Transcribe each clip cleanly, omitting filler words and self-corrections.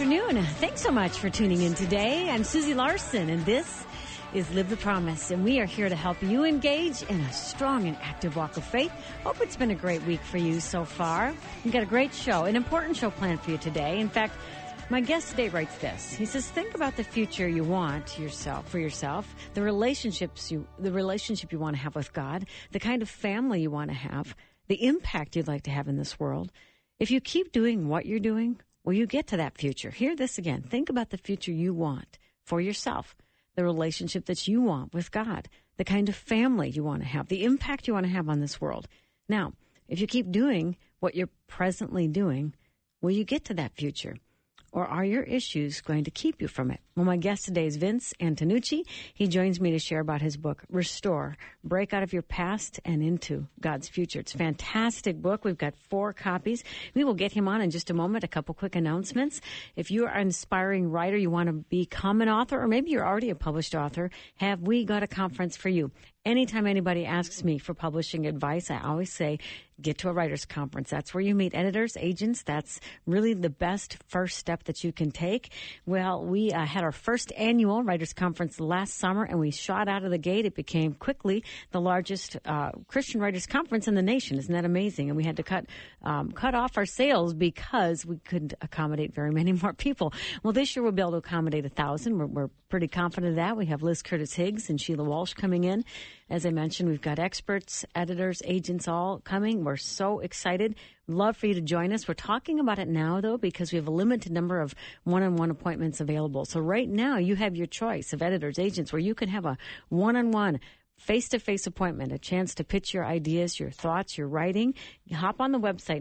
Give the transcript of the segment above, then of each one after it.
afternoon. Thanks so much for tuning in today. I'm Susie Larson, and this is Live the Promise, and we are here to help you engage in a strong and active walk of faith. Hope it's been a great week for you so far. We've got a great show, an important show planned for you today. In fact, my guest today writes this. He says, think about the future you want for yourself, the relationship you want to have with God, the kind of family you want to have, the impact you'd like to have in this world. If you keep doing what you're doing, will you get to that future? Hear this again. Think about the future you want for yourself, the relationship that you want with God, the kind of family you want to have, the impact you want to have on this world. Now, if you keep doing what you're presently doing, will you get to that future? Or are your issues going to keep you from it? Well, my guest today is Vince Antonucci. He joins me to share about his book, Restore, Break Out of Your Past and Into God's Future. It's a fantastic book. We've got 4 copies. We will get him on in just a moment. A couple quick announcements. If you are an aspiring writer, you want to become an author, or maybe you're already a published author, have we got a conference for you? Anytime anybody asks me for publishing advice, I always say, get to a writer's conference. That's where you meet editors, agents. That's really the best first step that you can take. Well, we had our first annual writers conference last summer, and we shot out of the gate. It became quickly the largest Christian writers conference in the nation. Isn't that amazing? And we had to cut off our sales because we couldn't accommodate very many more people. Well, this year we'll be able to accommodate 1,000. We're pretty confident of that. We have Liz Curtis Higgs and Sheila Walsh coming in. As I mentioned, we've got experts, editors, agents all coming. We're so excited. Love for you to join us. We're talking about it now, though, because we have a limited number of one-on-one appointments available. So right now, you have your choice of editors, agents, where you can have a one-on-one face-to-face appointment, a chance to pitch your ideas, your thoughts, your writing. Hop on the website,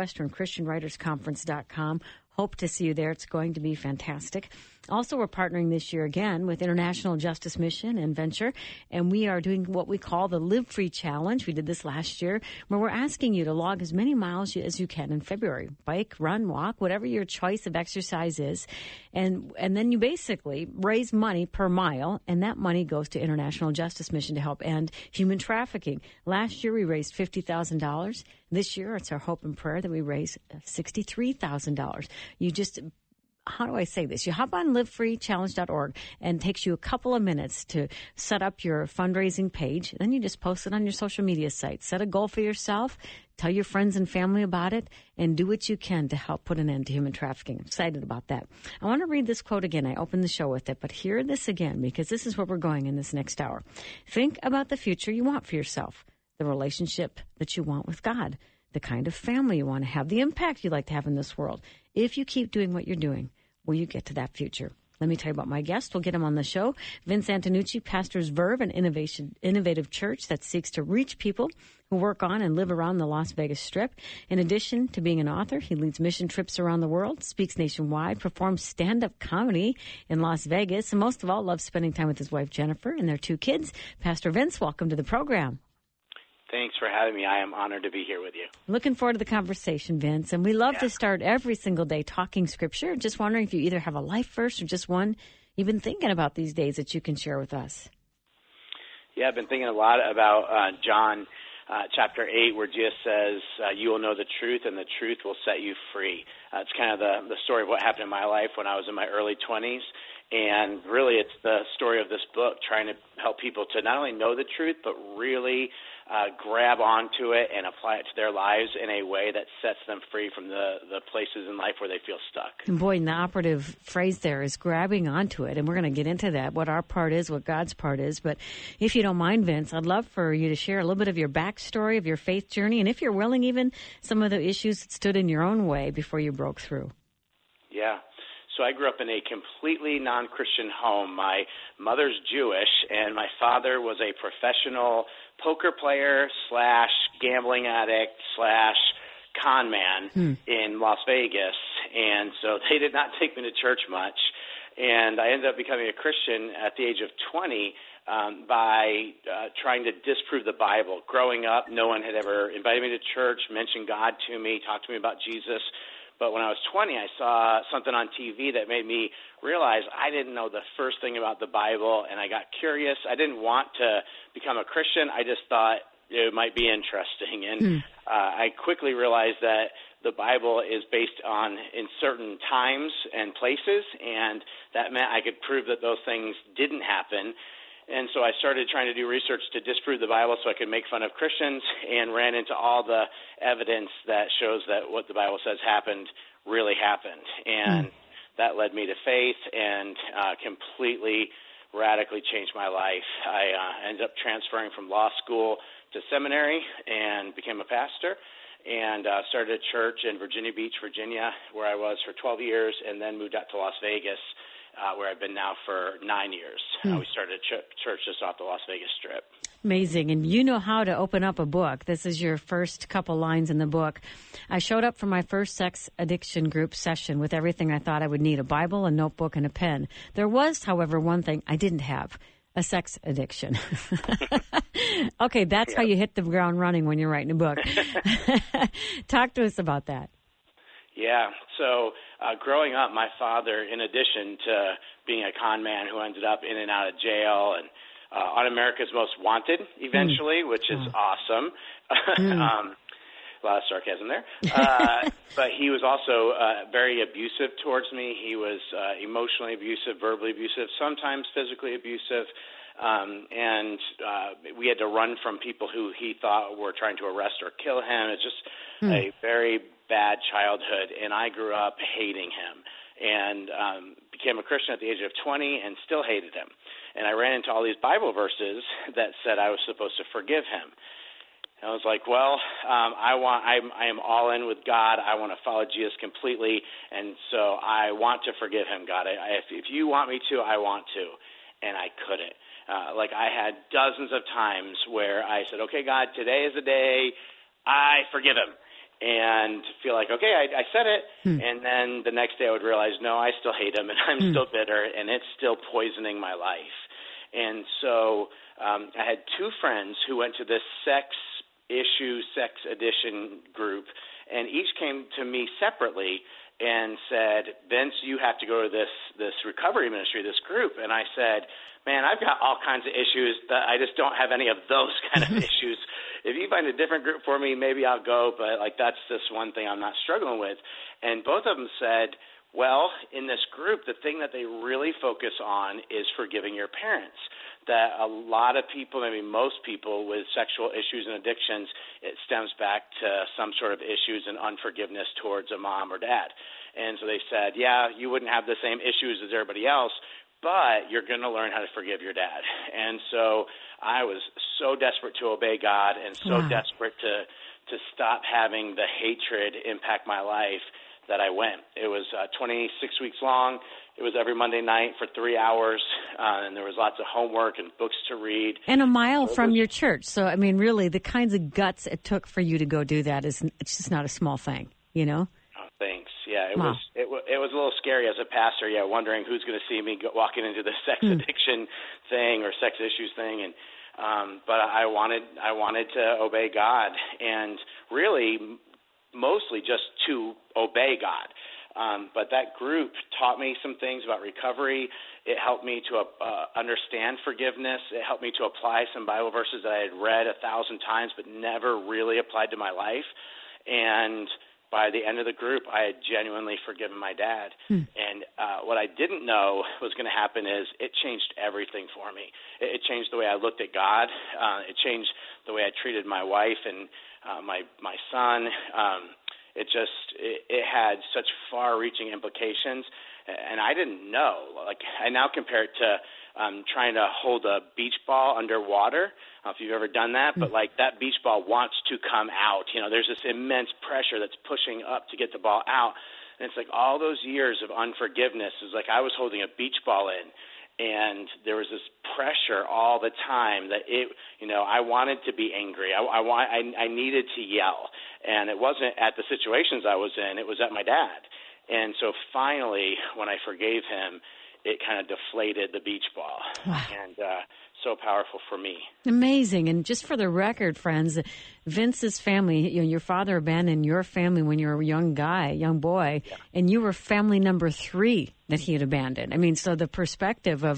northwesternchristianwritersconference.com. Hope to see you there. It's going to be fantastic. Also, we're partnering this year again with International Justice Mission and Venture, and we are doing what we call the Live Free Challenge. We did this last year, where we're asking you to log as many miles as you can in February. Bike, run, walk, whatever your choice of exercise is. And then you basically raise money per mile, and that money goes to International Justice Mission to help end human trafficking. Last year, we raised $50,000. This year, it's our hope and prayer that we raise $63,000. You just... How do I say this? You hop on livefreechallenge.org, and it takes you a couple of minutes to set up your fundraising page. Then you just post it on your social media site. Set a goal for yourself, tell your friends and family about it, and do what you can to help put an end to human trafficking. I'm excited about that. I want to read this quote again. I opened the show with it, but hear this again, because this is where we're going in this next hour. Think about the future you want for yourself, the relationship that you want with God, the kind of family you want to have, the impact you'd like to have in this world. If you keep doing what you're doing, will you get to that future? Let me tell you about my guest. We'll get him on the show. Vince Antonucci pastors Verve, an innovative church that seeks to reach people who work on and live around the Las Vegas Strip. In addition to being an author, he leads mission trips around the world, speaks nationwide, performs stand-up comedy in Las Vegas, and most of all, loves spending time with his wife, Jennifer, and their 2 kids. Pastor Vince, welcome to the program. Thanks for having me. I am honored to be here with you. Looking forward to the conversation, Vince. And we love to start every single day talking Scripture. Just wondering if you either have a life verse or just one you've been thinking about these days that you can share with us. Yeah, I've been thinking a lot about John chapter 8, where Jesus says, you will know the truth, and the truth will set you free. It's kind of the story of what happened in my life when I was in my early 20s. And really, it's the story of this book, trying to help people to not only know the truth, but really grab onto it and apply it to their lives in a way that sets them free from the places in life where they feel stuck. And boy, the operative phrase there is grabbing onto it. And we're going to get into that, what our part is, what God's part is. But if you don't mind, Vince, I'd love for you to share a little bit of your backstory, of your faith journey, and if you're willing, even some of the issues that stood in your own way before you broke through. Yeah. So I grew up in a completely non-Christian home. My mother's Jewish, and my father was a professional poker player / gambling addict / con man in Las Vegas. And so they did not take me to church much. And I ended up becoming a Christian at the age of 20 by trying to disprove the Bible. Growing up, no one had ever invited me to church, mentioned God to me, talked to me about Jesus. But when I was 20, I saw something on TV that made me realize I didn't know the first thing about the Bible, and I got curious. I didn't want to become a Christian. I just thought it might be interesting. And I quickly realized that the Bible is based on in certain times and places, and that meant I could prove that those things didn't happen. And so I started trying to do research to disprove the Bible so I could make fun of Christians, and ran into all the evidence that shows that what the Bible says happened really happened. And that led me to faith and completely, radically changed my life. I ended up transferring from law school to seminary and became a pastor, and started a church in Virginia Beach, Virginia, where I was for 12 years, and then moved out to Las Vegas, where I've been now for 9 years. We started a church just off the Las Vegas Strip. Amazing. And you know how to open up a book. This is your first couple lines in the book. I showed up for my first sex addiction group session with everything I thought I would need, a Bible, a notebook, and a pen. There was, however, one thing I didn't have, a sex addiction. Okay, that's how you hit the ground running when you're writing a book. Talk to us about that. Yeah. So growing up, my father, in addition to being a con man who ended up in and out of jail and on America's Most Wanted eventually, which is awesome. A lot of sarcasm there. But he was also very abusive towards me. He was emotionally abusive, verbally abusive, sometimes physically abusive. And we had to run from people who he thought were trying to arrest or kill him. It's just a very bad childhood, and I grew up hating him and became a Christian at the age of 20 and still hated him. And I ran into all these Bible verses that said I was supposed to forgive him. And I was like, well, I am all in with God. I want to follow Jesus completely, and so I want to forgive him, God. If you want me to, I want to, and I couldn't. I had dozens of times where I said, okay, God, today is the day I forgive him, and feel like, okay, I said it, and then the next day I would realize, no, I still hate him, and I'm still bitter, and it's still poisoning my life. And so I had two friends who went to this sex addiction group, and each came to me separately and said, Vince, you have to go to this recovery ministry, this group. And I said, man, I've got all kinds of issues that I just don't have any of those kind of issues. If you find a different group for me, maybe I'll go, but that's just one thing I'm not struggling with. And both of them said, well, in this group, the thing that they really focus on is forgiving your parents. That a lot of people, maybe most people with sexual issues and addictions, it stems back to some sort of issues and unforgiveness towards a mom or dad. And so they said, yeah, you wouldn't have the same issues as everybody else, but you're going to learn how to forgive your dad. And so I was so desperate to obey God and so desperate to stop having the hatred impact my life that I went. It was 26 weeks long. It was every Monday night for 3 hours, and there was lots of homework and books to read. And a mile from your church. So, I mean, really, the kinds of guts it took for you to go do that it's just not a small thing, you know? Oh, thanks. Yeah, it was a little scary as a pastor, wondering who's going to see me walking into the sex addiction thing or sex issues thing. And but I wanted to obey God, and really mostly just to obey God. But that group taught me some things about recovery. It helped me to understand forgiveness. It helped me to apply some Bible verses that I had read 1,000 times but never really applied to my life. And by the end of the group, I had genuinely forgiven my dad. And what I didn't know was going to happen is it changed everything for me. It changed the way I looked at God. It changed the way I treated my wife and my son. It had such far-reaching implications, and I didn't know. I now compare it to trying to hold a beach ball underwater. I don't know if you've ever done that, but that beach ball wants to come out. There's this immense pressure that's pushing up to get the ball out, and it's like all those years of unforgiveness is like I was holding a beach ball in, and there was this pressure all the time that I wanted to be angry. I needed to yell. And it wasn't at the situations I was in, it was at my dad. And so finally, when I forgave him, it kind of deflated the beach ball. Wow. And so powerful for me. Amazing. And just for the record, friends, Vince's family, your father abandoned your family when you were a young boy, and you were family number 3 that he had abandoned. I mean, so the perspective of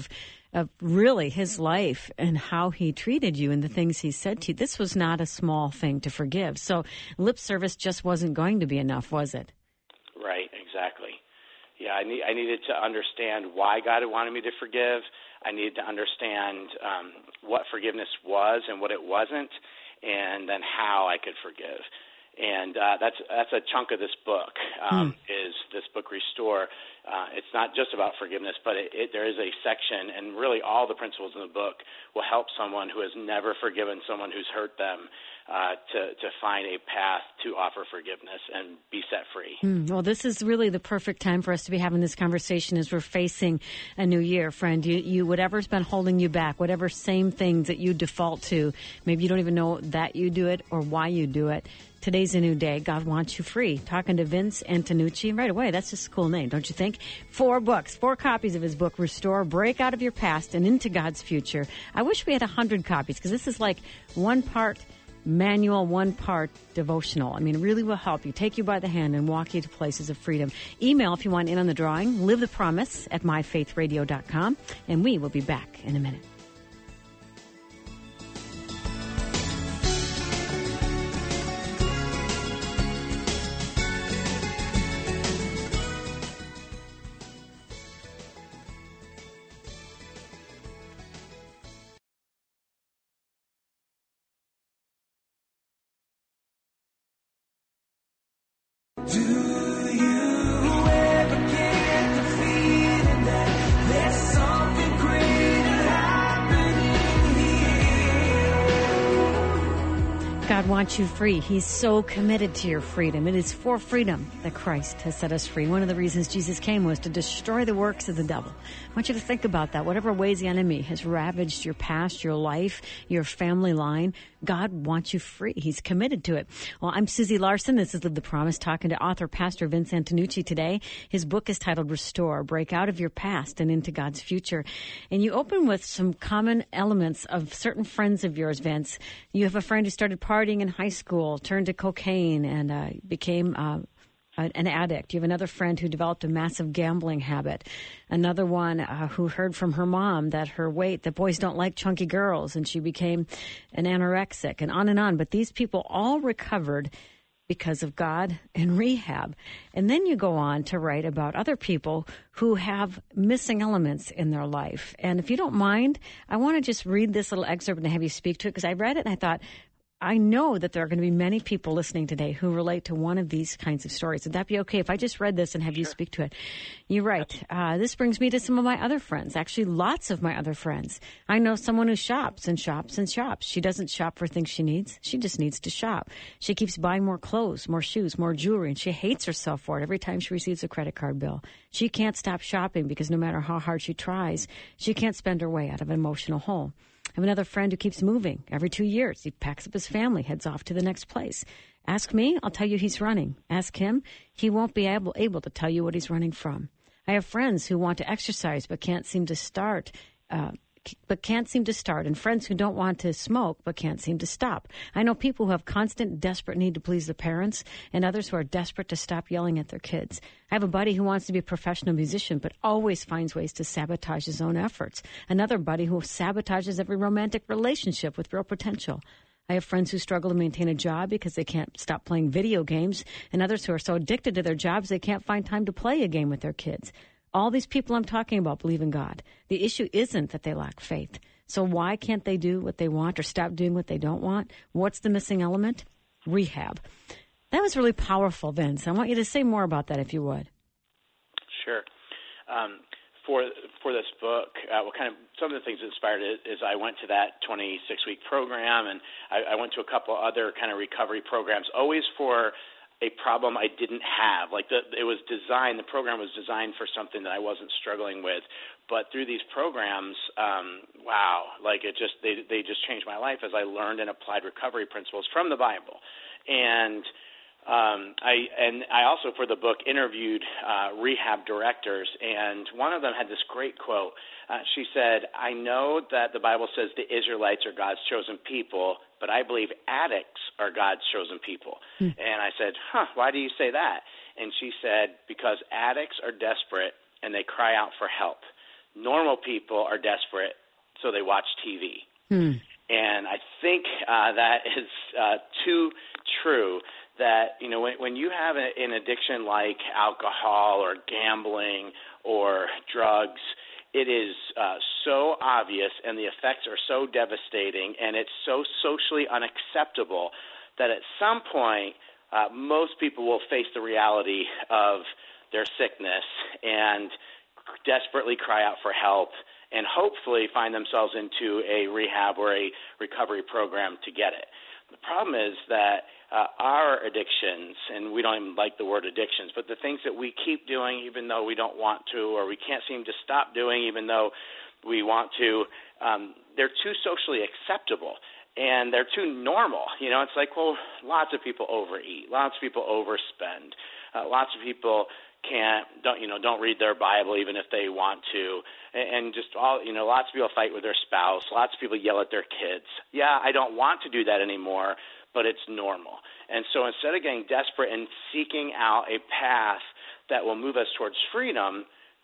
of really his life and how he treated you and the things he said to you. This was not a small thing to forgive. So lip service just wasn't going to be enough, was it? Right, exactly. Yeah, I needed to understand why God wanted me to forgive. I needed to understand what forgiveness was and what it wasn't, and then how I could forgive. And that's a chunk of this book, is this book, Restore. It's not just about forgiveness, but there is a section, and really all the principles in the book will help someone who has never forgiven someone who's hurt them to find a path to offer forgiveness and be set free. Well, this is really the perfect time for us to be having this conversation as we're facing a new year, friend. You whatever's been holding you back, whatever same things that you default to, maybe you don't even know that you do it or why you do it. Today's a new day. God wants you free. Talking to Vince Antonucci right away. That's just a cool name, don't you think? 4 books, 4 copies of his book, Restore, Break Out of Your Past and Into God's Future. I wish we had 100 copies because this is like 1 part manual, 1 part devotional. I mean, it really will help you, take you by the hand and walk you to places of freedom. Email if you want in on the drawing, livethepromise@myfaithradio.com, and we will be back in a minute. God wants you free. He's so committed to your freedom. It is for freedom that Christ has set us free. One of the reasons Jesus came was to destroy the works of the devil. I want you to think about that. Whatever ways the enemy has ravaged your past, your life, your family line, God wants you free. He's committed to it. Well, I'm Susie Larson. This is Live the Promise, talking to author, Pastor Vince Antonucci today. His book is titled Restore, Break Out of Your Past and Into God's Future. And you open with some common elements of certain friends of yours, Vince. You have a friend who started partying in high school, turned to cocaine, and became an addict. You have another friend who developed a massive gambling habit. Another one who heard from her mom that that boys don't like chunky girls, and she became an anorexic, and on and on. But these people all recovered because of God and rehab. And then you go on to write about other people who have missing elements in their life. And if you don't mind, I want to just read this little excerpt and have you speak to it, because I read it and I thought, I know that there are going to be many people listening today who relate to one of these kinds of stories. Would that be okay if I just read this and have you speak to it? You're right. This brings me to some of my other friends, actually lots of my other friends. I know someone who shops and shops and shops. She doesn't shop for things she needs. She just needs to shop. She keeps buying more clothes, more shoes, more jewelry, and she hates herself for it every time she receives a credit card bill. She can't stop shopping because no matter how hard she tries, she can't spend her way out of an emotional hole. I have another friend who keeps moving. Every 2 years, he packs up his family, heads off to the next place. Ask me, I'll tell you he's running. Ask him, he won't be able to tell you what he's running from. I have friends who want to exercise but can't seem to start, and friends who don't want to smoke but can't seem to stop. I know people who have constant, desperate need to please their parents, and others who are desperate to stop yelling at their kids. I have a buddy who wants to be a professional musician but always finds ways to sabotage his own efforts. Another buddy who sabotages every romantic relationship with real potential. I have friends who struggle to maintain a job because they can't stop playing video games, and others who are so addicted to their jobs they can't find time to play a game with their kids. All these people I'm talking about believe in God. The issue isn't that they lack faith. So why can't they do what they want or stop doing what they don't want? What's the missing element? Rehab. That was really powerful, Vince. I want you to say more about that if you would. Sure. For this book, some of the things that inspired it is I went to that 26-week program, and I went to a couple other kind of recovery programs, always for a problem I didn't have. The program was designed for something that I wasn't struggling with. But through these programs, they just changed my life as I learned and applied recovery principles from the Bible. And I also, for the book, interviewed rehab directors, and one of them had this great quote. She said, "I know that the Bible says the Israelites are God's chosen people, but I believe addicts are God's chosen people." And I said, why do you say that? And she said, because addicts are desperate and they cry out for help. normal people are desperate, so they watch TV. And I think that is too true, that, you know, when you have an addiction like alcohol or gambling or drugs, it is so obvious, and the effects are so devastating, and it's so socially unacceptable that at some point most people will face the reality of their sickness and desperately cry out for help and hopefully find themselves into a rehab or a recovery program to get it. The problem is that our addictions, and we don't even like the word addictions, but the things that we keep doing even though we don't want to, or we can't seem to stop doing even though we want to, they're too socially acceptable. And they're too normal. You know, it's like, well, lots of people overeat, lots of people overspend, lots of people don't read their Bible even if they want to, and just lots of people fight with their spouse, lots of people yell at their kids. Yeah, I don't want to do that anymore, but it's normal. And so instead of getting desperate and seeking out a path that will move us towards freedom,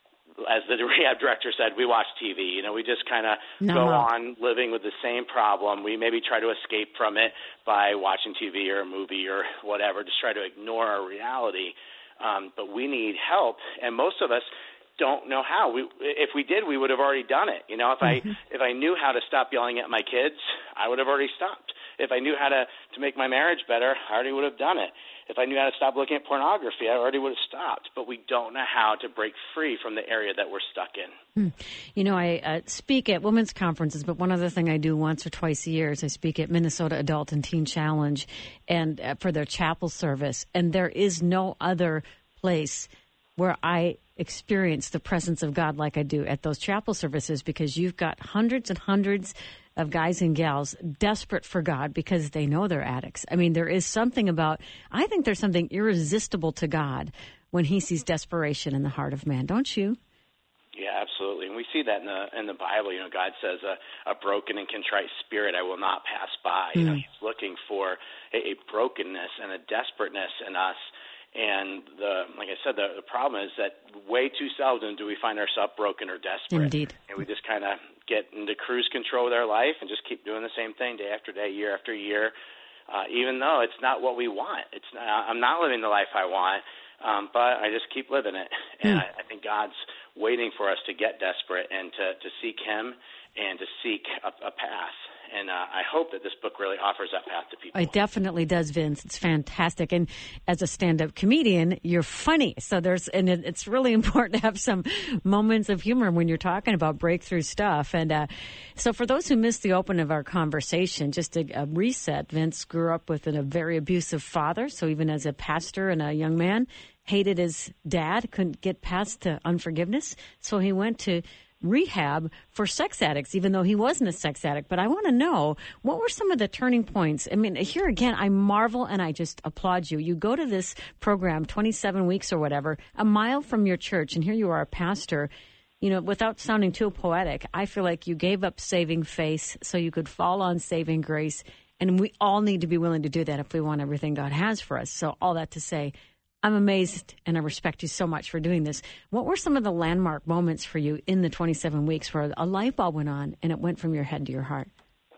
as the rehab director said, we watch TV. You know, we just kind of go on living with the same problem. We maybe try to escape from it by watching TV or a movie or whatever, just try to ignore our reality. But we need help, and most of us don't know how. If we did, we would have already done it. You know, if I knew how to stop yelling at my kids, I would have already stopped. If I knew how to make my marriage better, I already would have done it. If I knew how to stop looking at pornography, I already would have stopped. But we don't know how to break free from the area that we're stuck in. You know, I speak at women's conferences, but one other thing I do once or twice a year is I speak at Minnesota Adult and Teen Challenge and for their chapel service. And there is no other place where I experience the presence of God like I do at those chapel services, because you've got hundreds and hundreds of guys and gals desperate for God because they know they're addicts. I mean, there is something I think there's something irresistible to God when he sees desperation in the heart of man, don't you? Yeah, absolutely. And we see that in the Bible. You know, God says a broken and contrite spirit I will not pass by. You know, he's looking for a brokenness and a desperateness in us. And like I said, the problem is that way too seldom do we find ourselves broken or desperate. Indeed. And we just kind of get into cruise control with our life and just keep doing the same thing day after day, year after year, even though it's not what we want. I'm not living the life I want, but I just keep living it. And I think God's waiting for us to get desperate and to seek him and to seek a path. And I hope that this book really offers that path to people. It definitely does, Vince. It's fantastic. And as a stand-up comedian, you're funny. So it's really important to have some moments of humor when you're talking about breakthrough stuff. And so for those who missed the open of our conversation, just a reset, Vince grew up with a very abusive father. So even as a pastor and a young man, hated his dad, couldn't get past the unforgiveness. So he went to rehab for sex addicts, even though he wasn't a sex addict. But I want to know, what were some of the turning points? I mean, here again, I marvel and I just applaud you. You go to this program, 27 weeks or whatever, a mile from your church, and here you are a pastor. You know, without sounding too poetic, I feel like you gave up saving face so you could fall on saving grace. And we all need to be willing to do that if we want everything God has for us. So all that to say, I'm amazed and I respect you so much for doing this. What were some of the landmark moments for you in the 27 weeks where a light bulb went on and it went from your head to your heart?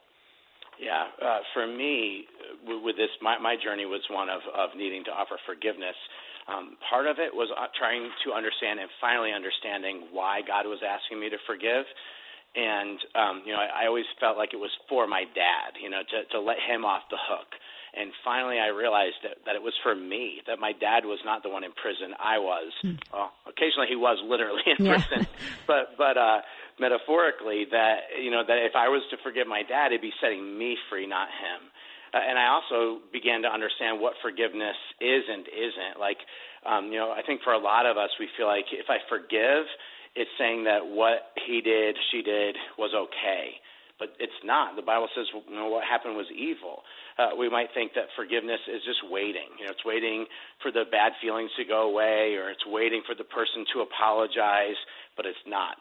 Yeah, for me, with this, my journey was one of needing to offer forgiveness. Part of it was trying to understand and finally understanding why God was asking me to forgive. And, I always felt like it was for my dad, to let him off the hook. And finally, I realized that it was for me, that my dad was not the one in prison. I was. Well, occasionally he was literally in prison, but metaphorically, that if I was to forgive my dad, it'd be setting me free, not him. And I also began to understand what forgiveness is and isn't. Like, I think for a lot of us, we feel like if I forgive, it's saying that what he did, she did was okay. But it's not. The Bible says what happened was evil. We might think that forgiveness is just waiting. It's waiting for the bad feelings to go away, or it's waiting for the person to apologize, but it's not.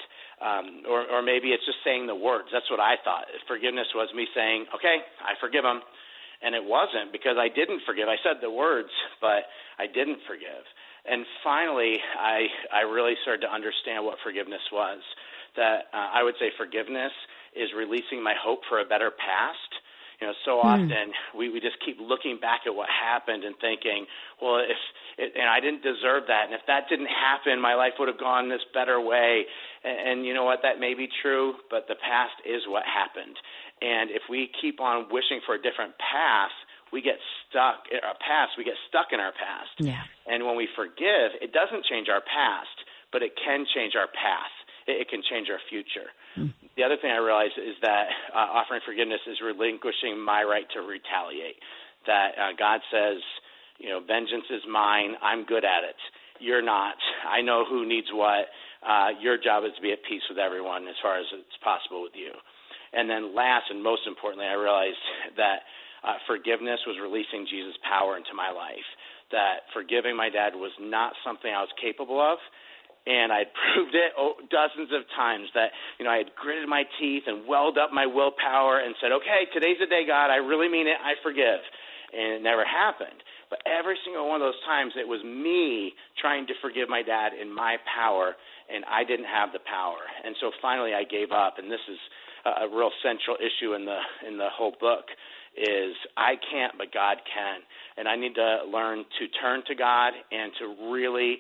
Or maybe it's just saying the words. That's what I thought. Forgiveness was me saying, okay, I forgive him. And it wasn't, because I didn't forgive. I said the words, but I didn't forgive. And finally, I really started to understand what forgiveness was. that I would say forgiveness is releasing my hope for a better past. So often we just keep looking back at what happened and thinking, well, and I didn't deserve that, and if that didn't happen, my life would have gone this better way. And you know what? That may be true, but the past is what happened. And if we keep on wishing for a different path, we get stuck in our past. We get stuck in our past. Yeah. And when we forgive, it doesn't change our past, but it can change our path. It can change our future. The other thing I realized is that offering forgiveness is relinquishing my right to retaliate. That God says, vengeance is mine. I'm good at it. You're not. I know who needs what. Your job is to be at peace with everyone as far as it's possible with you. And then last and most importantly, I realized that forgiveness was releasing Jesus' power into my life. That forgiving my dad was not something I was capable of. And I proved it dozens of times that, I had gritted my teeth and welled up my willpower and said, okay, today's the day, God. I really mean it. I forgive. And it never happened. But every single one of those times, it was me trying to forgive my dad in my power, and I didn't have the power. And so finally I gave up, and this is a real central issue in the whole book, is I can't, but God can. And I need to learn to turn to God and to really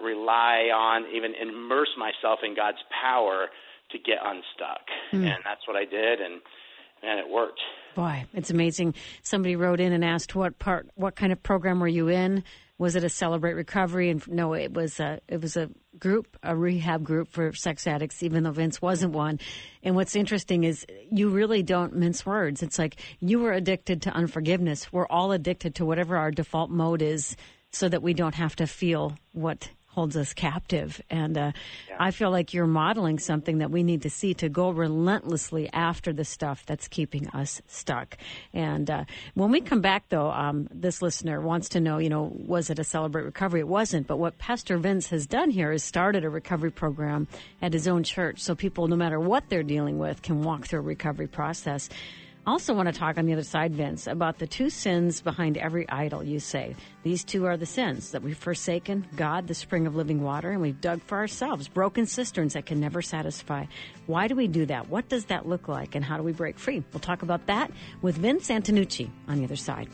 rely on, even immerse myself in God's power to get unstuck. And that's what I did, and it worked. Boy, it's amazing. Somebody wrote in and asked what kind of program were you in? Was it a Celebrate Recovery? And no, it was a group, a rehab group for sex addicts, even though Vince wasn't one. And what's interesting is you really don't mince words. It's like you were addicted to unforgiveness. We're all addicted to whatever our default mode is so that we don't have to feel what holds us captive. And I feel like you're modeling something that we need to see, to go relentlessly after the stuff that's keeping us stuck. And when we come back, though, this listener wants to know, was it a Celebrate Recovery? It wasn't. But what Pastor Vince has done here is started a recovery program at his own church, so people, no matter what they're dealing with, can walk through a recovery process. I also want to talk on the other side, Vince, about the two sins behind every idol, you say. These two are the sins, that we've forsaken God, the spring of living water, and we've dug for ourselves broken cisterns that can never satisfy. Why do we do that? What does that look like, and how do we break free? We'll talk about that with Vince Antonucci on the other side.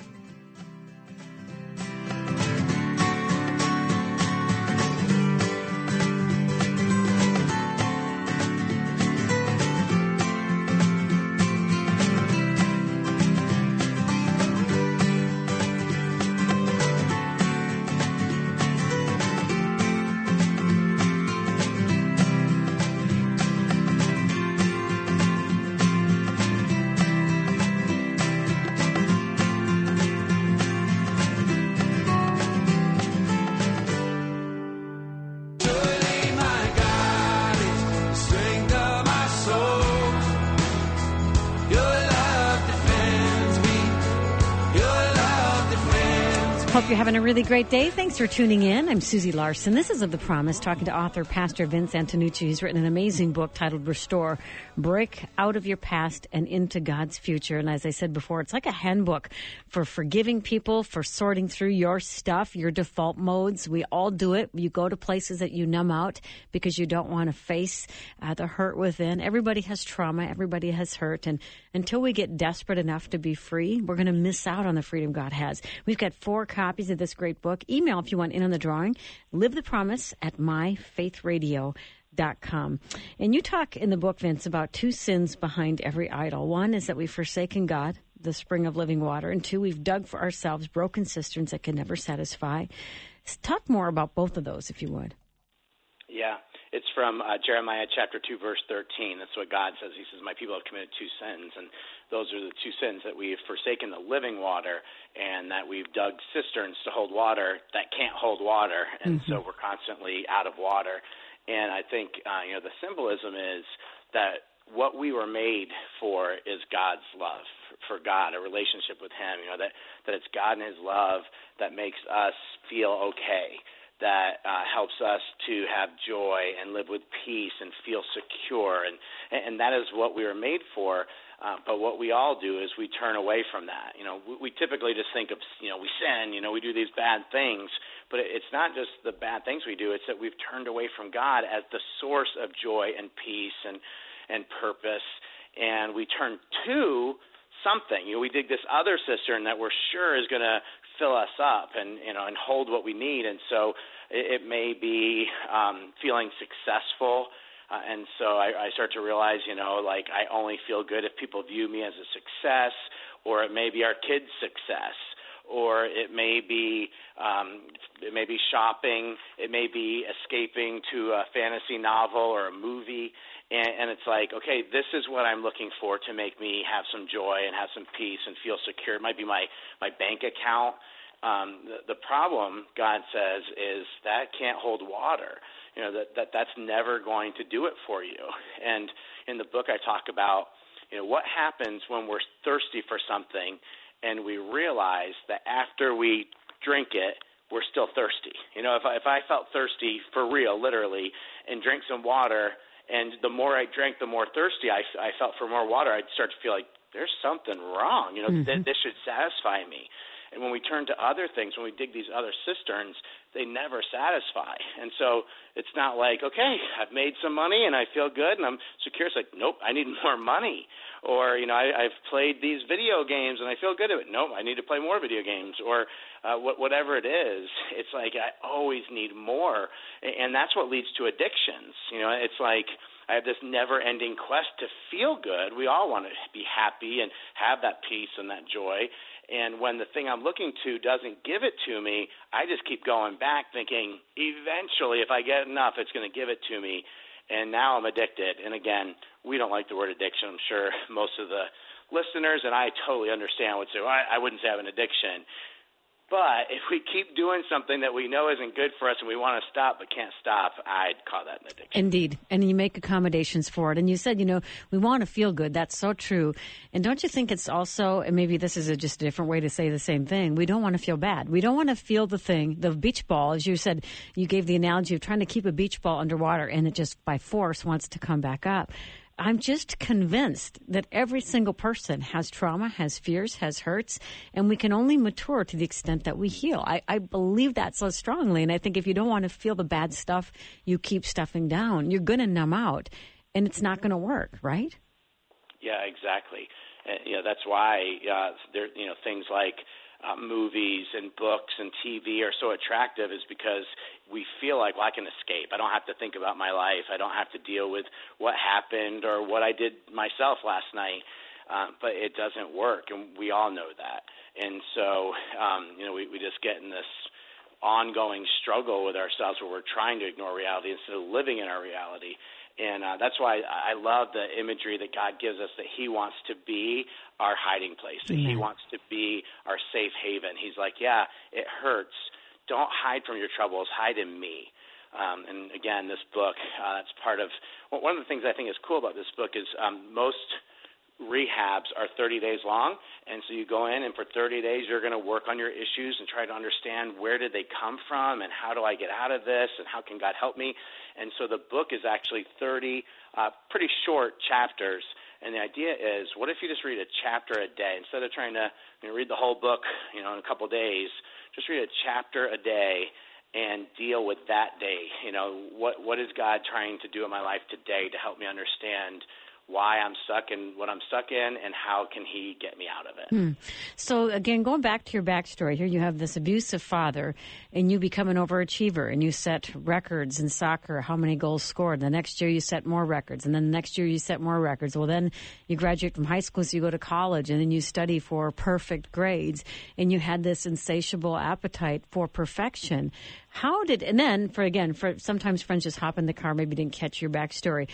Hope you're having a really great day. Thanks for tuning in. I'm Susie Larson. This is Of the Promise, talking to author Pastor Vince Antonucci. He's written an amazing book titled Restore, Break Out of Your Past and Into God's Future. And as I said before, it's like a handbook for forgiving people, for sorting through your stuff, your default modes. We all do it. You go to places that you numb out because you don't want to face the hurt within. Everybody has trauma. Everybody has hurt. And until we get desperate enough to be free, we're going to miss out on the freedom God has. We've got 4 copies of this great book. Email if you want in on the drawing. Live the Promise at myfaithradio.com. And you talk in the book, Vince, about 2 sins behind every idol. One is that we've forsaken God, the spring of living water. And 2, we've dug for ourselves broken cisterns that can never satisfy. Talk more about both of those, if you would. Yeah. It's from Jeremiah chapter 2, verse 13. That's what God says. He says, my people have committed 2 sins, and those are the 2 sins, that we have forsaken the living water and that we've dug cisterns to hold water that can't hold water, and so we're constantly out of water. And I think, the symbolism is that what we were made for is God's love, for God, a relationship with Him, that it's God and His love that makes us feel okay, that helps us to have joy and live with peace and feel secure. And that is what we were made for. But what we all do is we turn away from that. We typically just think of, we sin, we do these bad things. But it's not just the bad things we do. It's that we've turned away from God as the source of joy and peace and purpose, and we turn to something. We dig this other cistern that we're sure is going to fill us up and hold what we need. And so it may be feeling successful. And so I start to realize, like I only feel good if people view me as a success, or it may be our kids' success, or it may be shopping, it may be escaping to a fantasy novel or a movie, and it's like, okay, this is what I'm looking for to make me have some joy and have some peace and feel secure. It might be my bank account. The problem, God says, is that can't hold water. That's never going to do it for you. And in the book I talk about, what happens when we're thirsty for something and we realize that after we drink it, we're still thirsty. If I felt thirsty for real, literally, and drank some water, and the more I drank, the more thirsty I felt for more water, I'd start to feel like there's something wrong. This should satisfy me. And when we turn to other things, when we dig these other cisterns, they never satisfy. And so it's not like, okay, I've made some money and I feel good and I'm secure. It's like, nope, I need more money. Or, I've played these video games and I feel good at it. Nope, I need to play more video games. Or whatever it is, it's like I always need more. And that's what leads to addictions. It's like I have this never-ending quest to feel good. We all want to be happy and have that peace and that joy. And when the thing I'm looking to doesn't give it to me, I just keep going back thinking, eventually, if I get enough, it's going to give it to me. And now I'm addicted. And again, we don't like the word addiction. I'm sure most of the listeners, and I totally understand, would say, well, I wouldn't say I have an addiction. But if we keep doing something that we know isn't good for us and we want to stop but can't stop, I'd call that an addiction. Indeed. And you make accommodations for it. And you said, we want to feel good. That's so true. And don't you think it's also, and maybe this is just a different way to say the same thing, we don't want to feel bad. We don't want to feel the beach ball, as you said, you gave the analogy of trying to keep a beach ball underwater and it just by force wants to come back up. I'm just convinced that every single person has trauma, has fears, has hurts, and we can only mature to the extent that we heal. I believe that so strongly, and I think if you don't want to feel the bad stuff, you keep stuffing down. You're going to numb out, and it's not going to work, right? Yeah, exactly. That's why there, things like movies and books and TV are so attractive, is because we feel like, well, I can escape. I don't have to think about my life. I don't have to deal with what happened or what I did myself last night. But it doesn't work, and we all know that. And so, we just get in this ongoing struggle with ourselves where we're trying to ignore reality instead of living in our reality. And that's why I love the imagery that God gives us, that he wants to be our hiding place, that he wants to be our safe haven. He's like, yeah, it hurts. Don't hide from your troubles. Hide in me. And again, this book, that's part of one of the things I think is cool about this book is most rehabs are 30 days long, and so you go in and for 30 days you're going to work on your issues and try to understand where did they come from and how do I get out of this and how can God help me. And so the book is actually 30 pretty short chapters, and the idea is, what if you just read a chapter a day instead of trying to read the whole book in a couple days? Just read a chapter a day and deal with that day. What is God trying to do in my life today to help me understand why I'm stuck and what I'm stuck in, and how can he get me out of it? So, again, going back to your backstory, here you have this abusive father, and you become an overachiever, and you set records in soccer, how many goals scored. The next year you set more records, and then the next year you set more records. Well, then you graduate from high school, so you go to college, and then you study for perfect grades, and you had this insatiable appetite for perfection. And then, for sometimes friends just hop in the car, maybe didn't catch your backstory.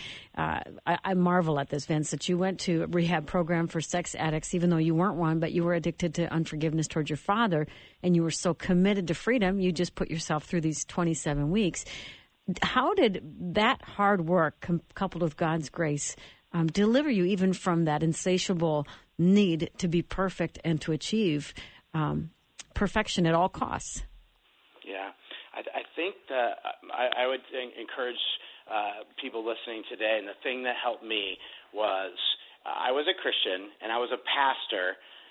I marvel at this, Vince, that you went to a rehab program for sex addicts, even though you weren't one, but you were addicted to unforgiveness towards your father, and you were so committed to freedom, you just put yourself through these 27 weeks. How did that hard work, coupled with God's grace, deliver you even from that insatiable need to be perfect and to achieve perfection at all costs? Yeah. I think that I would encourage people listening today, and the thing that helped me was I was a Christian and I was a pastor,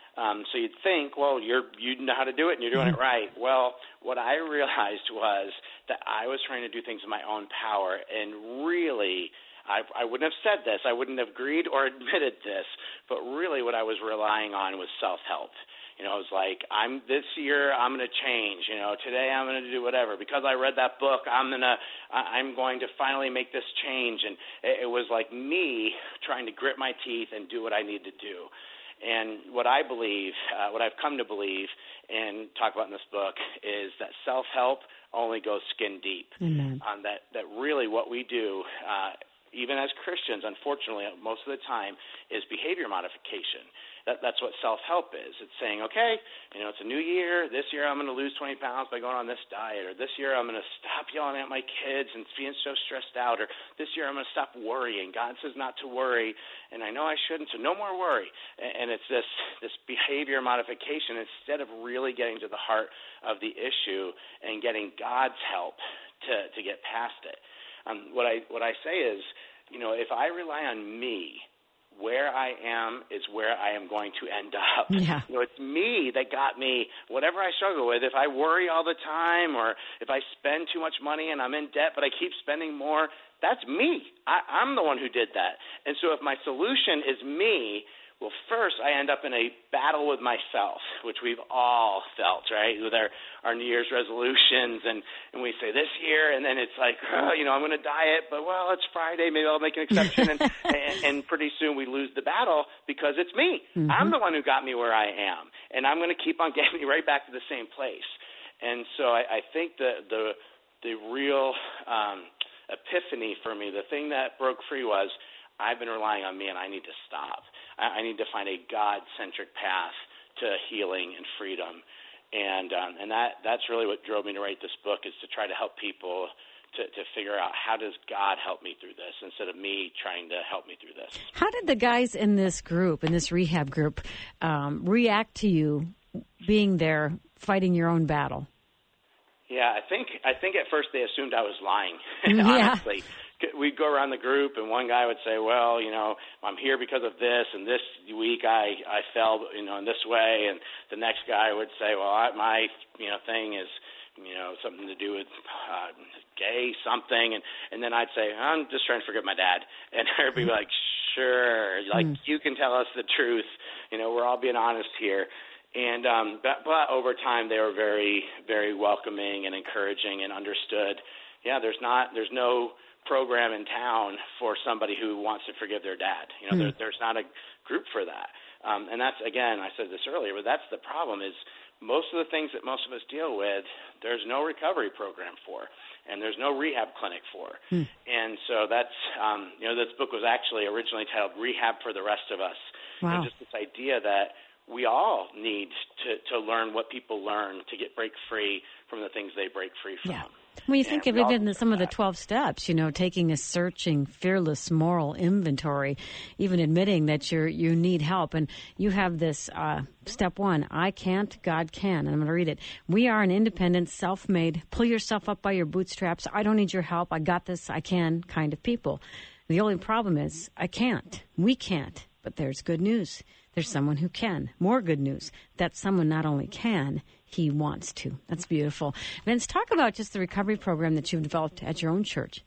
So you'd think, well, you know how to do it and you're doing it right. Well, what I realized was that I was trying to do things in my own power, and really, I wouldn't have said this, I wouldn't have agreed or admitted this, but really what I was relying on was self-help. It was like, this year I'm going to change. Today I'm going to do whatever. Because I read that book, I'm going to finally make this change. And it was like me trying to grit my teeth and do what I need to do. And what I believe, what I've come to believe and talk about in this book is that self-help only goes skin deep. Amen. That really what we do, even as Christians, unfortunately, most of the time, is behavior modification. That's what self-help is. It's saying, okay, it's a new year. This year I'm going to lose 20 pounds by going on this diet. Or this year I'm going to stop yelling at my kids and being so stressed out. Or this year I'm going to stop worrying. God says not to worry, and I know I shouldn't, so no more worry. And it's this behavior modification instead of really getting to the heart of the issue and getting God's help to get past it. What I say is, if I rely on me, where I am is where I am going to end up. Yeah. It's me that got me whatever I struggle with. If I worry all the time, or if I spend too much money and I'm in debt but I keep spending more, that's me. I'm the one who did that. And so if my solution is me, well, first I end up in a battle with myself, which we've all felt, right, with our New Year's resolutions, and we say this year, and then it's like, I'm going to diet, but, well, it's Friday, maybe I'll make an exception, and pretty soon we lose the battle because it's me. Mm-hmm. I'm the one who got me where I am, and I'm going to keep on getting me right back to the same place. And so I think the real epiphany for me, the thing that broke free was, I've been relying on me, and I need to stop. I need to find a God-centric path to healing and freedom, and that's really what drove me to write this book, is to try to help people to figure out, how does God help me through this instead of me trying to help me through this. How did the guys in this group, in this rehab group, react to you being there fighting your own battle? Yeah, I think at first they assumed I was lying, honestly. Yeah. We'd go around the group, and one guy would say, well, I'm here because of this, and this week I fell, in this way, and the next guy would say, well, my, thing is, something to do with gay something, and then I'd say, I'm just trying to forget my dad, and everybody would be like, sure, you can tell us the truth, we're all being honest here. And but over time, they were very, very welcoming and encouraging and understood. Yeah, there's no program in town for somebody who wants to forgive their dad. There's not a group for that. And that's, again, I said this earlier, but that's the problem, is most of the things that most of us deal with, there's no recovery program for, and there's no rehab clinic for. And so that's, this book was actually originally titled Rehab for the Rest of Us. Wow. Just this idea that we all need to learn what people learn to break free from the things they break free from. Yeah. When you think of even some of the 12 steps, taking a searching, fearless moral inventory, even admitting that you need help. And you have this step 1, I can't, God can. And I'm going to read it. We are an independent, self-made, pull yourself up by your bootstraps, I don't need your help, I got this, I can kind of people. The only problem is I can't. We can't. But there's good news. There's someone who can. More good news. That someone not only can, he wants to. That's beautiful. Vince, talk about just the recovery program that you've developed at your own church.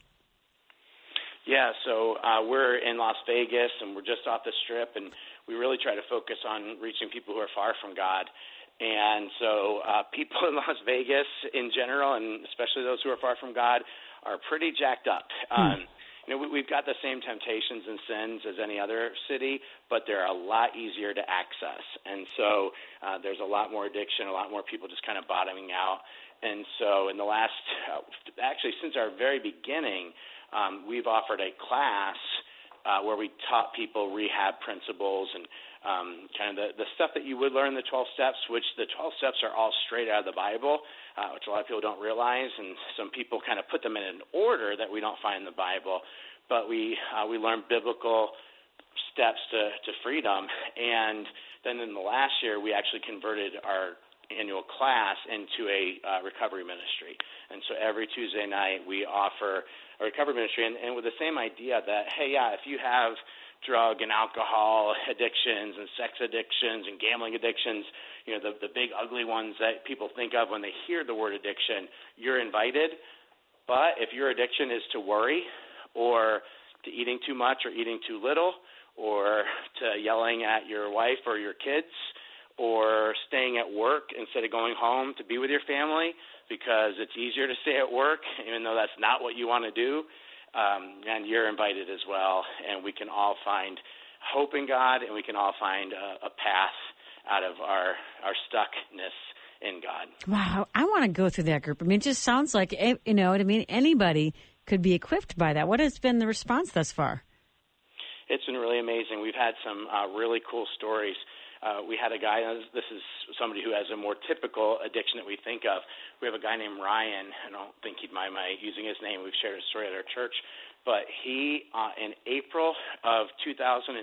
Yeah, so we're in Las Vegas, and we're just off the Strip, and we really try to focus on reaching people who are far from God. And so people in Las Vegas in general, and especially those who are far from God, are pretty jacked up. We've got the same temptations and sins as any other city, but they're a lot easier to access. And so there's a lot more addiction, a lot more people just kind of bottoming out. And so in the last, actually since our very beginning, we've offered a class where we taught people rehab principles and kind of the stuff that you would learn in the 12 steps, which the 12 steps are all straight out of the Bible, which a lot of people don't realize, and some people kind of put them in an order that we don't find in the Bible. But we learn biblical steps to freedom, and then in the last year we actually converted our annual class into a recovery ministry. And so every Tuesday night we offer a recovery ministry, and with the same idea that, hey, yeah, if you have drug and alcohol addictions and sex addictions and gambling addictions, the big ugly ones that people think of when they hear the word addiction, you're invited. But if your addiction is to worry or to eating too much or eating too little or to yelling at your wife or your kids or staying at work instead of going home to be with your family because it's easier to stay at work even though that's not what you want to do, and you're invited as well. And we can all find hope in God, and we can all find a path out of our stuckness in God. Wow, I want to go through that group. I mean, it just sounds like, anybody could be equipped by that. What has been the response thus far? It's been really amazing. We've had some really cool stories. We had a guy, this is somebody who has a more typical addiction that we think of. We have a guy named Ryan. I don't think he'd mind my using his name. We've shared a story at our church. But he, in April of 2016,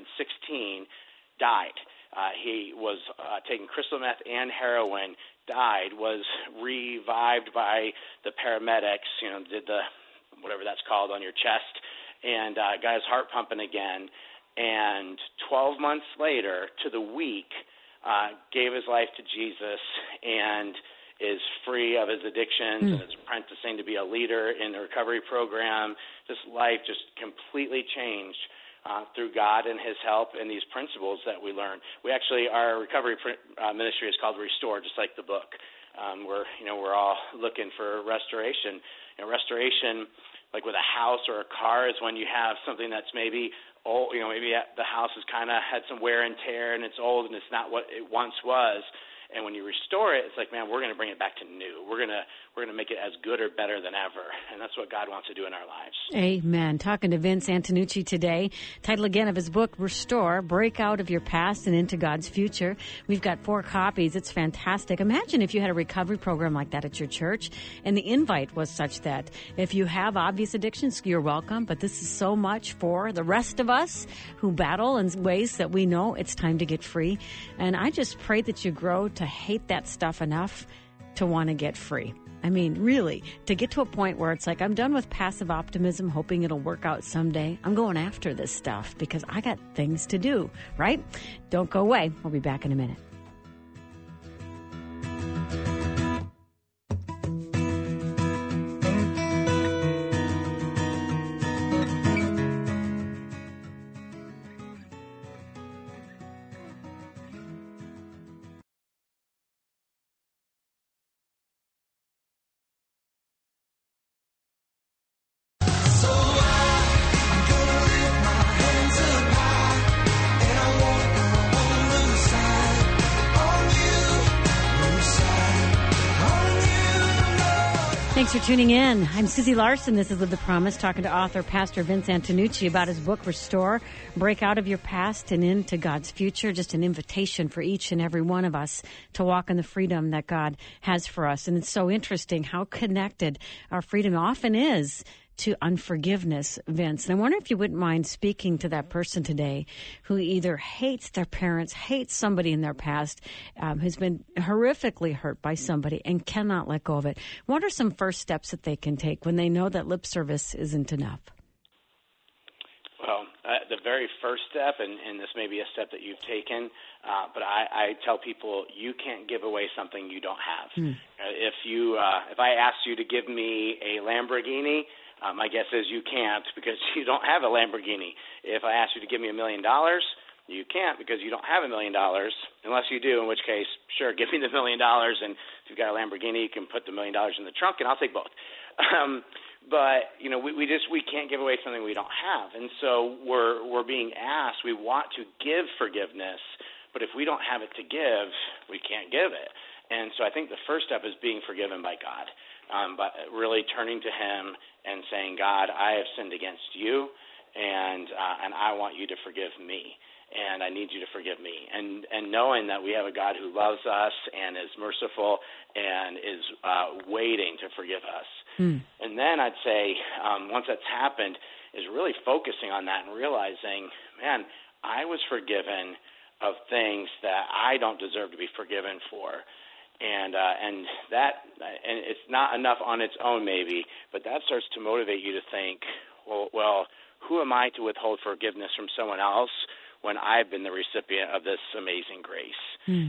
died. He was taking crystal meth and heroin, died, was revived by the paramedics, did the whatever that's called on your chest, and got his heart pumping again. And 12 months later, to the week, gave his life to Jesus and is free of his addictions and is apprenticing to be a leader in the recovery program. His life just completely changed through God and his help and these principles that we learn. Our recovery ministry is called Restore, just like the book. We're all looking for restoration. Restoration, like with a house or a car, is when you have something that's maybe old, maybe the house has kind of had some wear and tear and it's old and it's not what it once was. And when you restore it, it's like, man, we're going to bring it back to new. We're going to make it as good or better than ever. And that's what God wants to do in our lives. Amen. Talking to Vince Antonucci today. Title again of his book, Restore, Break Out of Your Past and Into God's Future. We've got 4 copies. It's fantastic. Imagine if you had a recovery program like that at your church and the invite was such that if you have obvious addictions, you're welcome. But this is so much for the rest of us who battle in ways that we know it's time to get free. And I just pray that you grow to hate that stuff enough to want to get free. I mean, really, to get to a point where it's like, I'm done with passive optimism, hoping it'll work out someday. I'm going after this stuff because I got things to do, right? Don't go away. We'll be back in a minute. Thanks for tuning in. I'm Susie Larson. This is Live the Promise, talking to author, Pastor Vince Antonucci about his book, Restore, Break Out of Your Past and Into God's Future. Just an invitation for each and every one of us to walk in the freedom that God has for us. And it's so interesting how connected our freedom often is to unforgiveness, Vince. And I wonder if you wouldn't mind speaking to that person today who either hates their parents, hates somebody in their past, who's been horrifically hurt by somebody and cannot let go of it. What are some first steps that they can take when they know that lip service isn't enough? Well, the very first step, and this may be a step that you've taken, but I tell people you can't give away something you don't have. If I asked you to give me a Lamborghini, my guess is you can't because you don't have a Lamborghini. If I ask you to give me $1 million, you can't because you don't have $1 million, unless you do, in which case, sure, give me the $1 million, and if you've got a Lamborghini, you can put the $1 million in the trunk, and I'll take both. But we can't give away something we don't have, and so we're being asked. We want to give forgiveness, but if we don't have it to give, we can't give it. And so I think the first step is being forgiven by God, but really turning to Him and saying, God, I have sinned against you, and I want you to forgive me, and I need you to forgive me. And knowing that we have a God who loves us and is merciful and is waiting to forgive us. And then I'd say once that's happened is really focusing on that and realizing, man, I was forgiven of things that I don't deserve to be forgiven for. And it's not enough on its own, maybe, but that starts to motivate you to think, well, who am I to withhold forgiveness from someone else when I've been the recipient of this amazing grace?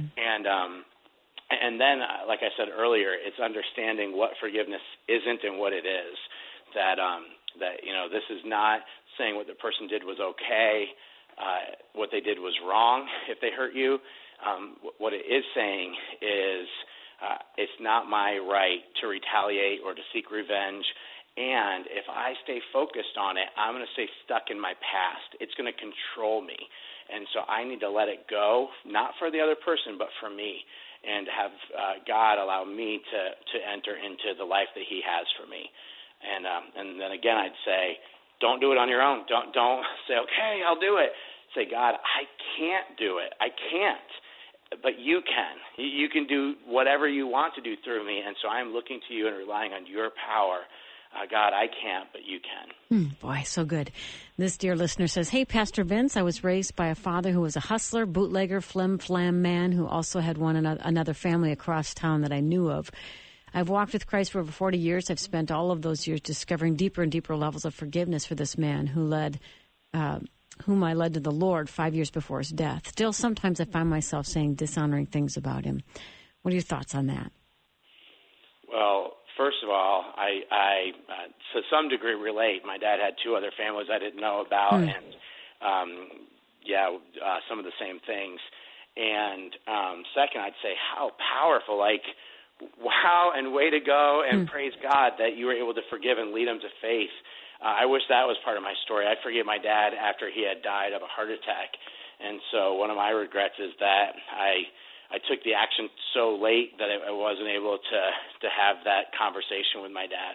And then, like I said earlier, it's understanding what forgiveness isn't and what it is. That this is not saying what the person did was okay, what they did was wrong if they hurt you. What it is saying is it's not my right to retaliate or to seek revenge. And if I stay focused on it, I'm going to stay stuck in my past. It's going to control me. And so I need to let it go, not for the other person, but for me, and have God allow me to enter into the life that he has for me. And then again, I'd say, don't do it on your own. Don't say, okay, I'll do it. Say, God, I can't do it. I can't. But you can. You can do whatever you want to do through me. And so I'm looking to you and relying on your power. God, I can't, but you can. Boy, so good. This dear listener says, hey, Pastor Vince, I was raised by a father who was a hustler, bootlegger, flim-flam man who also had another family across town that I knew of. I've walked with Christ for over 40 years. I've spent all of those years discovering deeper and deeper levels of forgiveness for this man whom I led to the Lord 5 years before his death. Still, sometimes I find myself saying dishonoring things about him. What are your thoughts on that? Well, first of all, I to some degree relate. My dad had two other families I didn't know about, and some of the same things. And second, I'd say how powerful, wow, and way to go, and praise God that you were able to forgive and lead him to faith. I wish that was part of my story. I forgave my dad after he had died of a heart attack. And so one of my regrets is that I took the action so late that I wasn't able to have that conversation with my dad.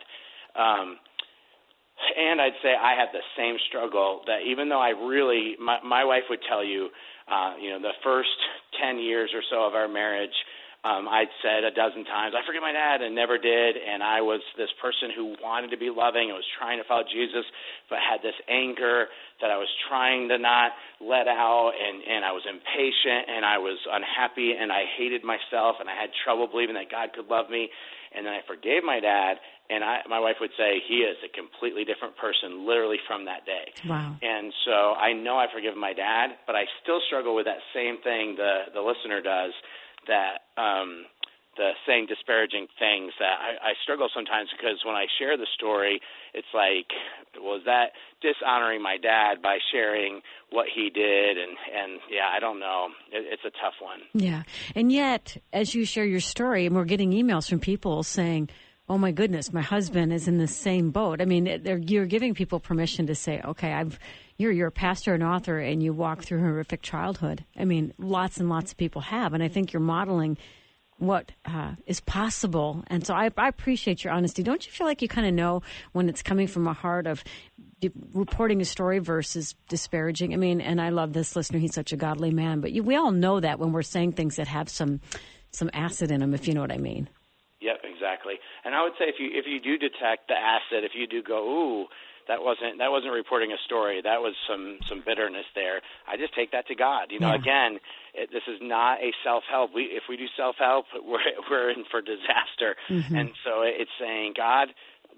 And I'd say I had the same struggle that even though my wife would tell you, the first 10 years or so of our marriage, I'd said a dozen times, I forgive my dad, and never did, and I was this person who wanted to be loving and was trying to follow Jesus, but had this anger that I was trying to not let out, and I was impatient, and I was unhappy, and I hated myself, and I had trouble believing that God could love me, and then I forgave my dad, and my wife would say he is a completely different person literally from that day. Wow. And so I know I forgive my dad, but I still struggle with that same thing the listener does, that the saying disparaging things, that I struggle sometimes because when I share the story, it's like, well, is that dishonoring my dad by sharing what he did? And I don't know. It's a tough one. Yeah. And yet, as you share your story, and we're getting emails from people saying, oh, my goodness, my husband is in the same boat. I mean, you're giving people permission to say, okay, you're a pastor and author, and you walk through a horrific childhood. I mean, lots and lots of people have, and I think you're modeling what is possible. And so I appreciate your honesty. Don't you feel like you kind of know when it's coming from a heart of reporting a story versus disparaging? I mean, and I love this listener. He's such a godly man. But we all know that when we're saying things that have some acid in them, if you know what I mean. Yep, exactly. And I would say if you do detect the acid, if you do go, ooh, that wasn't reporting a story, that was some bitterness there, I just take that to God. Again, this is not a self-help. If we do self-help, we're in for disaster. Mm-hmm. And so it's saying, God,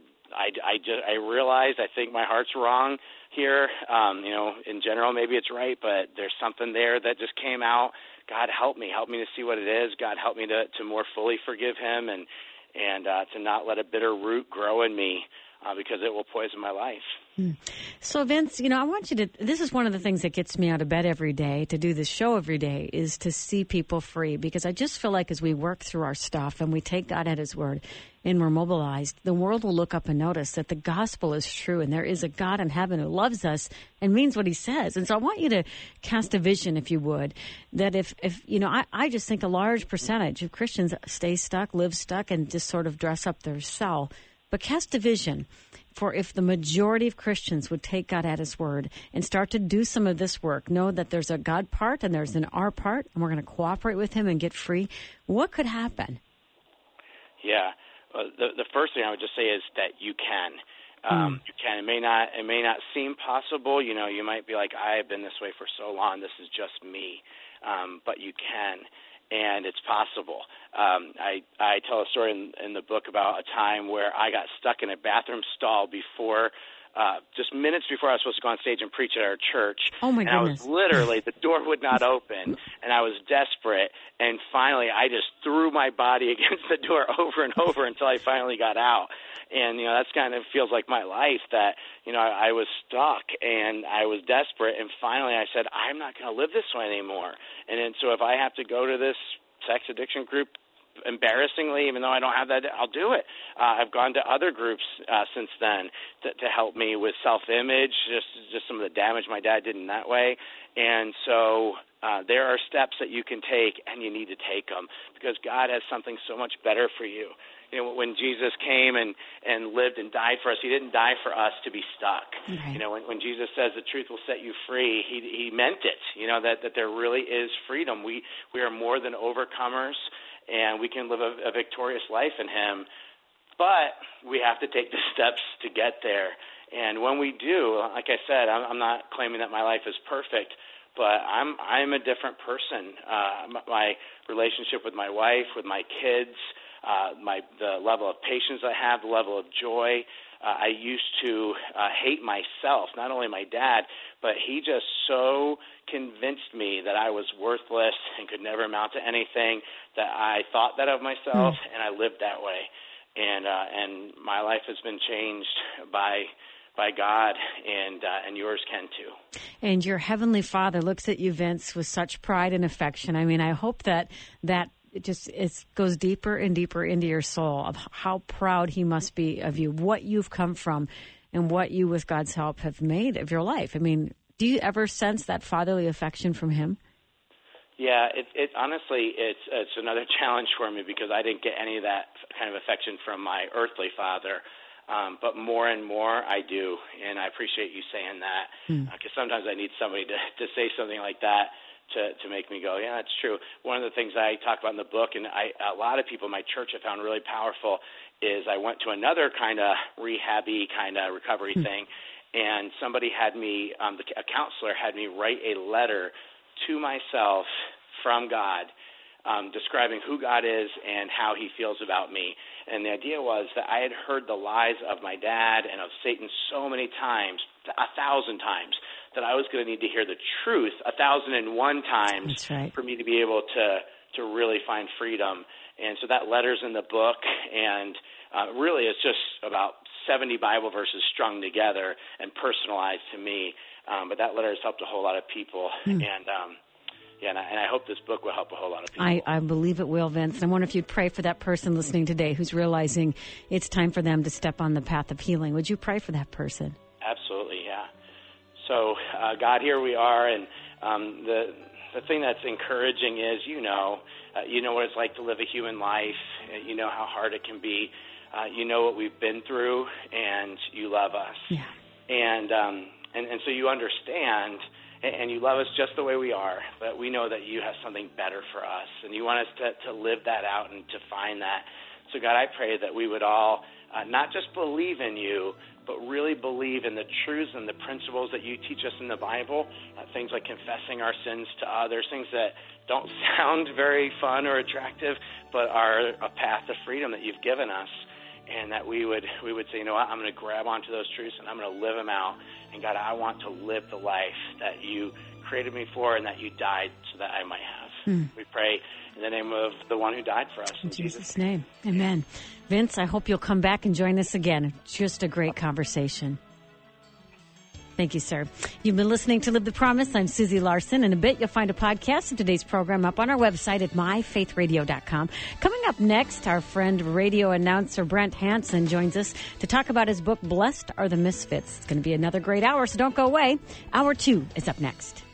I realize I think my heart's wrong here. In general, maybe it's right, but there's something there that just came out. God, help me to see what it is. God, help me to more fully forgive him and to not let a bitter root grow in me because it will poison my life. So, Vince, I want you to, this is one of the things that gets me out of bed every day, to do this show every day, is to see people free, because I just feel like as we work through our stuff and we take God at his word and we're mobilized, the world will look up and notice that the gospel is true and there is a God in heaven who loves us and means what he says. And so I want you to cast a vision, if you would, that if I just think a large percentage of Christians stay stuck, live stuck, and just sort of dress up their cell. But cast a vision for if the majority of Christians would take God at his word and start to do some of this work, know that there's a God part and there's an our part, and we're going to cooperate with him and get free, what could happen? Yeah. The first thing I would just say is that you can. You can. It may not seem possible. You might be like, I have been this way for so long. This is just me. But you can. And it's possible. I tell a story in the book about a time where I got stuck in a bathroom stall before just minutes before I was supposed to go on stage and preach at our church. Oh, my And I goodness. was literally, the door would not open, and I was desperate. And finally, I just threw my body against the door over and over until I finally got out. And, that's kind of feels like my life that, I was stuck and I was desperate. And finally I said, I'm not going to live this way anymore. And then, so if I have to go to this sex addiction group, embarrassingly, even though I don't have that, I'll do it. I've gone to other groups since then to help me with self-image, just some of the damage my dad did in that way. And so there are steps that you can take, and you need to take them because God has something so much better for you. When Jesus came and lived and died for us, he didn't die for us to be stuck. Right. When Jesus says the truth will set you free, he meant it, that there really is freedom. We are more than overcomers, and we can live a victorious life in him, but we have to take the steps to get there. And when we do, like I said, I'm not claiming that my life is perfect, but I'm a different person. My relationship with my wife, with my kids, the level of patience I have, the level of joy. I used to hate myself, not only my dad, but he just so convinced me that I was worthless and could never amount to anything that I thought that of myself, and I lived that way. And my life has been changed by God, and yours can too. And your Heavenly Father looks at you, Vince, with such pride and affection. I mean, I hope that it just goes deeper and deeper into your soul of how proud he must be of you, what you've come from, and what you, with God's help, have made of your life. I mean, do you ever sense that fatherly affection from him? Yeah, it honestly, it's another challenge for me because I didn't get any of that kind of affection from my earthly father. But more and more I do, and I appreciate you saying that because sometimes I need somebody to say something like that to make me go, yeah, that's true. One of the things I talk about in the book, and a lot of people in my church have found really powerful, is I went to another kind of rehab-y kind of recovery thing, and somebody had me, a counselor had me write a letter to myself from God, describing who God is and how he feels about me. And the idea was that I had heard the lies of my dad and of Satan so many times, 1,000 times, that I was going to need to hear the truth 1,001 times for me to be able to really find freedom. And so that letter's in the book, and really it's just about 70 Bible verses strung together and personalized to me. But that letter has helped a whole lot of people. And I hope this book will help a whole lot of people. I believe it will, Vince. I wonder if you'd pray for that person listening today who's realizing it's time for them to step on the path of healing. Would you pray for that person? Absolutely, yeah. So, God, here we are, and the thing that's encouraging is, you know what it's like to live a human life. You know how hard it can be. You know what we've been through, and you love us. Yeah. And so you understand, and you love us just the way we are, but we know that you have something better for us, and you want us to live that out and to find that. So, God, I pray that we would all not just believe in you, but really believe in the truths and the principles that you teach us in the Bible, things like confessing our sins to others, things that don't sound very fun or attractive, but are a path to freedom that you've given us, and that we would say, you know what, I'm going to grab onto those truths and I'm going to live them out. And God, I want to live the life that you created me for and that you died so that I might have. We pray in the name of the one who died for us. In Jesus' name, amen. Vince, I hope you'll come back and join us again. Just a great conversation. Thank you, sir. You've been listening to Live the Promise. I'm Susie Larson. In a bit, you'll find a podcast of today's program up on our website at myfaithradio.com. Coming up next, our friend radio announcer Brent Hansen joins us to talk about his book, Blessed Are the Misfits. It's going to be another great hour, so don't go away. Hour 2 is up next.